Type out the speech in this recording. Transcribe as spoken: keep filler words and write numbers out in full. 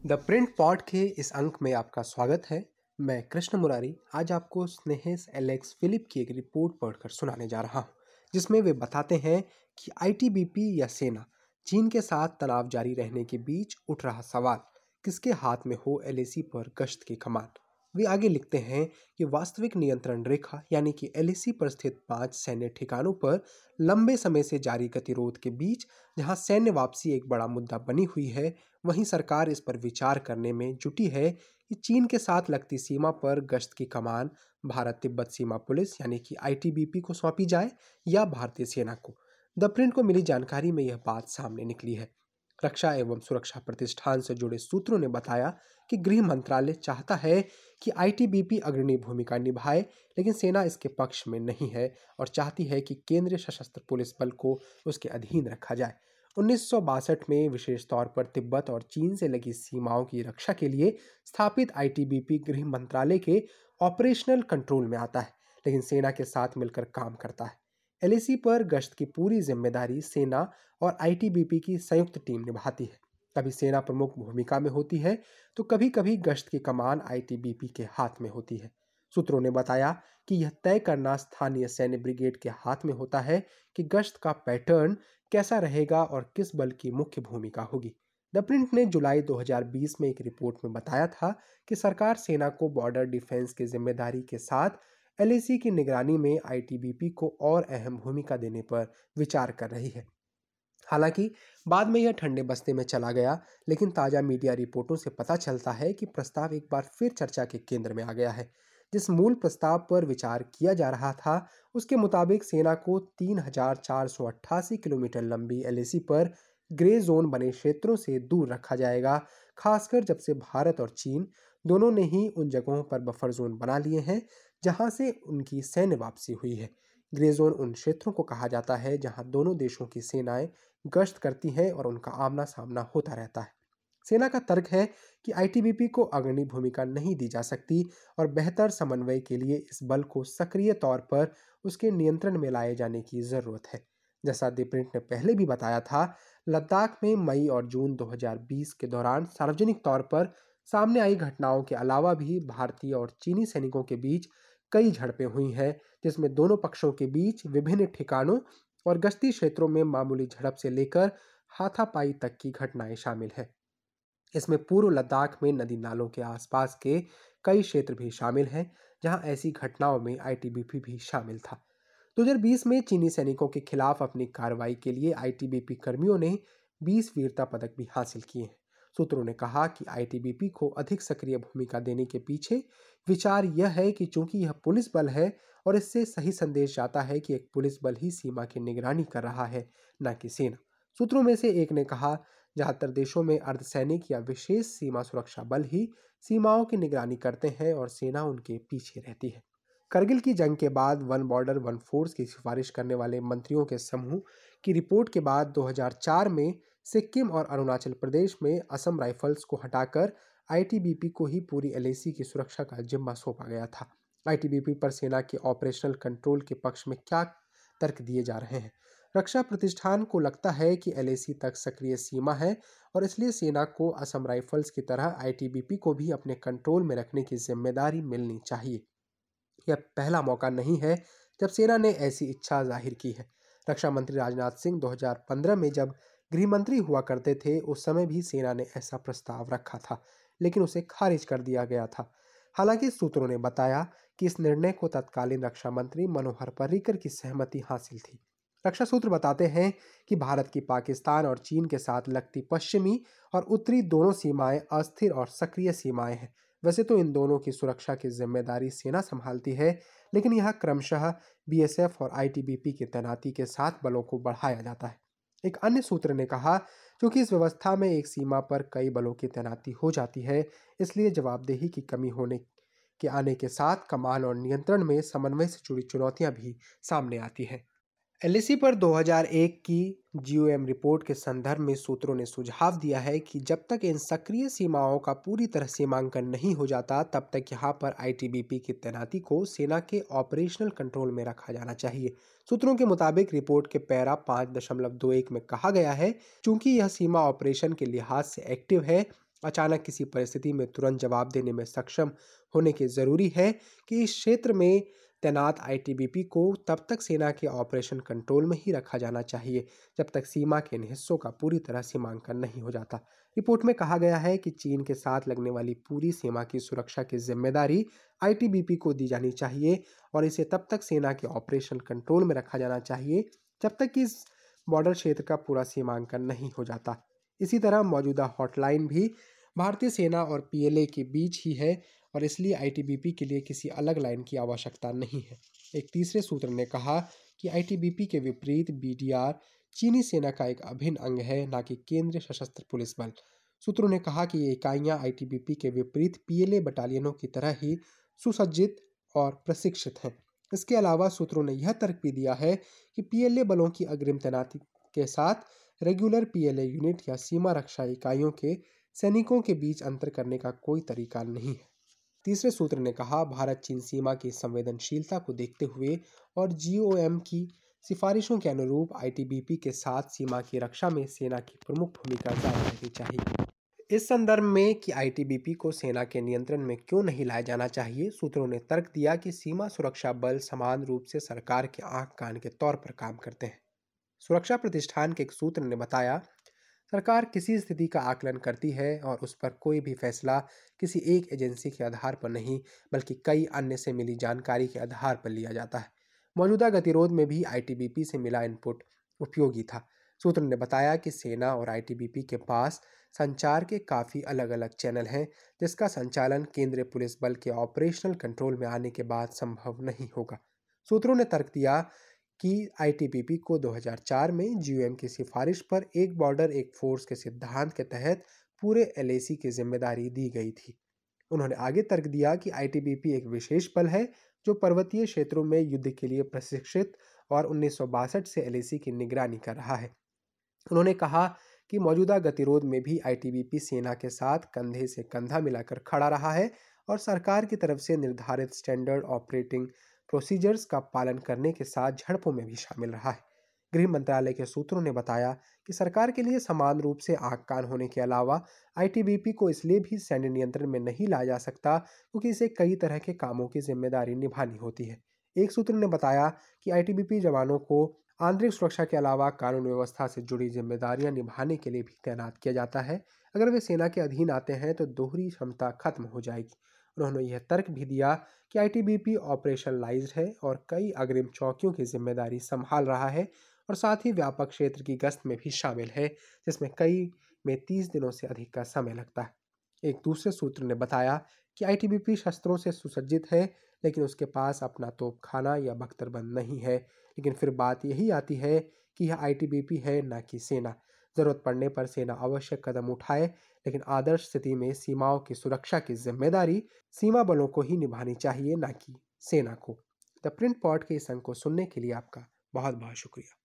The print pod के इस अंक में आपका स्वागत है। मैं कृष्ण मुरारी आज आपको स्नेहेस एलेक्स फिलिप की एक रिपोर्ट पढ़कर सुनाने जा रहा हूँ, जिसमें वे बताते हैं कि आईटीबीपी या सेना चीन के साथ तनाव जारी रहने के बीच उठ रहा सवाल, किसके हाथ में हो एलएसी पर गश्त की कमान। वे आगे लिखते हैं कि वास्तविक नियंत्रण रेखा यानी कि एलएसी पर स्थित पांच सैन्य ठिकानों पर लंबे समय से जारी गतिरोध के बीच जहां सैन्य वापसी एक बड़ा मुद्दा बनी हुई है, वहीं सरकार इस पर विचार करने में जुटी है कि चीन के साथ लगती सीमा पर गश्त की कमान भारत तिब्बत सीमा पुलिस यानी कि आईटीबीपी को सौंपी जाए या भारतीय सेना को। द प्रिंट को मिली जानकारी में यह बात सामने निकली है। रक्षा एवं सुरक्षा प्रतिष्ठान से जुड़े सूत्रों ने बताया कि गृह मंत्रालय चाहता है कि आईटीबीपी अग्रणी भूमिका निभाए, लेकिन सेना इसके पक्ष में नहीं है और चाहती है कि केंद्रीय सशस्त्र पुलिस बल को उसके अधीन रखा जाए। उन्नीस सौ बासठ में विशेष तौर पर तिब्बत और चीन से लगी सीमाओं की रक्षा के लिए स्थापित आईटीबीपी गृह मंत्रालय के ऑपरेशनल कंट्रोल में आता है, लेकिन सेना के साथ मिलकर काम करता है। एलएसी पर गश्त की पूरी जिम्मेदारी सेना और आईटीबीपी की संयुक्त टीम निभाती है। कभी सेना प्रमुख भूमिका में होती है तो कभी कभी गश्त की कमान आईटीबीपी के हाथ में होती है। सूत्रों ने बताया कि यह तय करना स्थानीय सैन्य ब्रिगेड के हाथ में होता है कि गश्त का पैटर्न कैसा रहेगा और किस बल की मुख्य भूमिका होगी। द प्रिंट ने जुलाई दो हज़ार बीस में एक रिपोर्ट में बताया था कि सरकार सेना को बॉर्डर डिफेंस की जिम्मेदारी के साथ एलएसी की निगरानी में आईटीबीपी को और अहम भूमिका देने पर विचार कर रही है। हालांकि बाद में यह ठंडे बस्ते में चला गया, लेकिन ताजा मीडिया रिपोर्टों से पता चलता है कि प्रस्ताव एक बार फिर चर्चा के केंद्र में आ गया है। जिस मूल प्रस्ताव पर विचार किया जा रहा था उसके मुताबिक सेना को तीन हजार चार सौ अट्ठासी किलोमीटर लंबी एलएसी पर ग्रे जोन बने क्षेत्रों से दूर रखा जाएगा, खासकर जब से भारत और चीन दोनों ने ही उन जगहों पर बफर जोन बना लिए हैं जहां से उनकी सैन्य वापसी हुई है। ग्रे जोन उन क्षेत्रों को कहा जाता है जहां दोनों देशों की सेनाएं गश्त करती हैं और उनका आमना सामना होता रहता है। सेना का तर्क है कि आईटीबीपी को अग्रणी भूमिका नहीं दी जा सकती और बेहतर समन्वय के लिए इस बल को सक्रिय तौर पर उसके नियंत्रण में लाए जाने की जरूरत है। जैसा द प्रिंट ने पहले भी बताया था, लद्दाख में मई और जून दो हज़ार बीस के दौरान सार्वजनिक तौर पर सामने आई घटनाओं के अलावा भी भारतीय और चीनी सैनिकों के बीच कई झड़पें हुई हैं, जिसमें दोनों पक्षों के बीच विभिन्न ठिकानों और गश्ती क्षेत्रों में मामूली झड़प से लेकर हाथापाई तक की घटनाएं शामिल हैं। इसमें पूर्व लद्दाख में नदी नालों के आसपास के कई क्षेत्र भी शामिल हैं, जहां ऐसी घटनाओं में आईटीबीपी भी शामिल था। दो हज़ार बीस में चीनी सैनिकों के खिलाफ अपनी कार्रवाई के लिए आईटीबीपी कर्मियों ने बीस वीरता पदक भी हासिल किए हैं। सूत्रों ने कहा कि आईटीबीपी को अधिक सक्रिय भूमिका देने के पीछे विचार यह है कि चूंकि यह पुलिस बल है और इससे सही संदेश जाता है कि एक पुलिस बल ही सीमा की निगरानी कर रहा है, न कि सेना। सूत्रों में से एक ने कहा, ज्यादातर देशों में अर्धसैनिक या विशेष सीमा सुरक्षा बल ही सीमाओं की निगरानी करते हैं और सेना उनके पीछे रहती है। करगिल की जंग के बाद वन बॉर्डर वन फोर्स की सिफारिश करने वाले मंत्रियों के समूह की रिपोर्ट के बाद दो हज़ार चार में सिक्किम और अरुणाचल प्रदेश में असम राइफल्स को हटाकर आईटीबीपी को ही पूरी एलएसी की सुरक्षा का जिम्मा सौंपा गया था। आईटीबीपी पर सेना के ऑपरेशनल कंट्रोल के पक्ष में क्या तर्क दिए जा रहे हैं? रक्षा प्रतिष्ठान को लगता है कि एलएसी तक सक्रिय सीमा है और इसलिए सेना को असम राइफल्स की तरह आईटीबीपी को भी अपने कंट्रोल में रखने की जिम्मेदारी मिलनी चाहिए। यह पहला मौका नहीं है जब सेना ने ऐसी इच्छा जाहिर की है। रक्षा मंत्री राजनाथ सिंह दो हज़ार पंद्रह में जब गृह मंत्री हुआ करते थे, उस समय भी सेना ने ऐसा प्रस्ताव रखा था, लेकिन उसे खारिज कर दिया गया था। हालांकि सूत्रों ने बताया कि इस निर्णय को तत्कालीन रक्षा मंत्री मनोहर पर्रिकर की सहमति हासिल थी। रक्षा सूत्र बताते हैं कि भारत की पाकिस्तान और चीन के साथ लगती पश्चिमी और उत्तरी दोनों सीमाएं अस्थिर और सक्रिय सीमाएं हैं। वैसे तो इन दोनों की सुरक्षा की जिम्मेदारी सेना संभालती है, लेकिन यह क्रमशः बीएसएफ और आईटीबीपी की तैनाती के साथ बलों को बढ़ाया जाता है। एक अन्य सूत्र ने कहा, क्योंकि इस व्यवस्था में एक सीमा पर कई बलों की तैनाती हो जाती है, इसलिए जवाबदेही की कमी होने के आने के साथ कमान और नियंत्रण में समन्वय से जुड़ी चुनौतियां भी सामने आती हैं। एलएसी पर दो हज़ार एक की जीओएम रिपोर्ट के संदर्भ में सूत्रों ने सुझाव दिया है कि जब तक इन सक्रिय सीमाओं का पूरी तरह सीमांकन नहीं हो जाता, तब तक यहां पर आईटीबीपी की तैनाती को सेना के ऑपरेशनल कंट्रोल में रखा जाना चाहिए। सूत्रों के मुताबिक रिपोर्ट के पैरा पाँच दशमलव दो एक में कहा गया है, चूंकि यह सीमा ऑपरेशन के लिहाज से एक्टिव है, अचानक किसी परिस्थिति में तुरंत जवाब देने में सक्षम होने की जरूरी है कि इस क्षेत्र में तैनात आईटीबीपी को तब तक सेना के ऑपरेशन कंट्रोल में ही रखा जाना चाहिए जब तक सीमा के इन हिस्सों का पूरी तरह सीमांकन नहीं हो जाता। रिपोर्ट में कहा गया है कि चीन के साथ लगने वाली पूरी सीमा की सुरक्षा की जिम्मेदारी आईटीबीपी को दी जानी चाहिए और इसे तब तक सेना के ऑपरेशन कंट्रोल में रखा जाना चाहिए जब तक कि इस बॉर्डर क्षेत्र का पूरा सीमांकन नहीं हो जाता। इसी तरह मौजूदा हॉटलाइन भी भारतीय सेना और पीएलए के बीच ही है और इसलिए आईटीबीपी के लिए किसी अलग लाइन की आवश्यकता नहीं है। एक तीसरे सूत्र ने कहा कि आईटीबीपी के विपरीत बीडीआर चीनी सेना का एक अभिन्न अंग है, न कि केंद्रीय सशस्त्र पुलिस बल। सूत्रों ने कहा कि ये इकाइयां आईटीबीपी के विपरीत पीएलए बटालियनों की तरह ही सुसज्जित और प्रशिक्षित हैं। इसके अलावा सूत्रों ने यह तर्क भी दिया है कि पीएलए बलों की अग्रिम तैनाती के साथ रेगुलर पीएलए यूनिट या सीमा रक्षा इकाइयों के सैनिकों के बीच अंतर करने का कोई तरीका नहीं है। तीसरे सूत्र ने कहा, भारत चीन सीमा की संवेदनशीलता को देखते हुए और जीओएम की सिफारिशों के अनुरूप आईटीबीपी के साथ सीमा की रक्षा में सेना की प्रमुख भूमिका जारी रहनी चाहिए। इस संदर्भ में कि आईटीबीपी को सेना के नियंत्रण में क्यों नहीं लाया जाना चाहिए, सूत्रों ने तर्क दिया कि सीमा सुरक्षा बल समान रूप से सरकार के आंख कान के तौर पर काम करते हैं। सुरक्षा प्रतिष्ठान के एक सूत्र ने बताया, सरकार किसी स्थिति का आकलन करती है और उस पर कोई भी फैसला किसी एक एजेंसी के आधार पर नहीं बल्कि कई अन्य से मिली जानकारी के आधार पर लिया जाता है। मौजूदा गतिरोध में भी आईटीबीपी से मिला इनपुट उपयोगी था। सूत्र ने बताया कि सेना और आईटीबीपी के पास संचार के काफ़ी अलग अलग चैनल हैं, जिसका संचालन केंद्रीय पुलिस बल के ऑपरेशनल कंट्रोल में आने के बाद संभव नहीं होगा। सूत्रों ने तर्क दिया कि आईटीबीपी को दो हज़ार चार में जीओएम की सिफारिश पर एक बॉर्डर एक फोर्स के सिद्धांत के तहत पूरे एलएसी की जिम्मेदारी दी गई थी। उन्होंने आगे तर्क दिया कि आईटीबीपी एक विशेष बल है जो पर्वतीय क्षेत्रों में युद्ध के लिए प्रशिक्षित और उन्नीस सौ बासठ से एलएसी की निगरानी कर रहा है। उन्होंने कहा कि मौजूदा गतिरोध में भी आईटीबीपी सेना के साथ कंधे से कंधा मिलाकर खड़ा रहा है और सरकार की तरफ से निर्धारित स्टैंडर्ड ऑपरेटिंग प्रोसीजर्स का पालन करने के साथ झड़पों में भी शामिल रहा है। गृह मंत्रालय के सूत्रों ने बताया कि सरकार के लिए समान रूप से आंख कान होने के अलावा आईटीबीपी को इसलिए भी सैन्य नियंत्रण में नहीं लाया जा सकता क्योंकि इसे कई तरह के कामों की जिम्मेदारी निभानी होती है। एक सूत्र ने बताया कि आईटीबीपी जवानों को आंतरिक सुरक्षा के अलावा कानून व्यवस्था से जुड़ी जिम्मेदारियां निभाने के लिए भी तैनात किया जाता है। अगर वे सेना के अधीन आते हैं तो दोहरी क्षमता खत्म हो जाएगी। उन्होंने यह तर्क भी दिया कि आईटीबीपी ऑपरेशनलाइज्ड है और कई अग्रिम चौकियों की जिम्मेदारी संभाल रहा है और साथ ही व्यापक क्षेत्र की गश्त में भी शामिल है, जिसमें कई में तीस दिनों से अधिक का समय लगता है। एक दूसरे सूत्र ने बताया कि आईटीबीपी शस्त्रों से सुसज्जित है, लेकिन उसके पास अपना तोपखाना या बख्तरबंद नहीं है। लेकिन फिर बात यही आती है कि यह आईटीबीपी है, न कि सेना। जरूरत पड़ने पर सेना आवश्यक कदम उठाए, लेकिन आदर्श स्थिति में सीमाओं की सुरक्षा की जिम्मेदारी सीमा बलों को ही निभानी चाहिए, न कि सेना को। द प्रिंट पॉड के इस अंक को सुनने के लिए आपका बहुत बहुत शुक्रिया।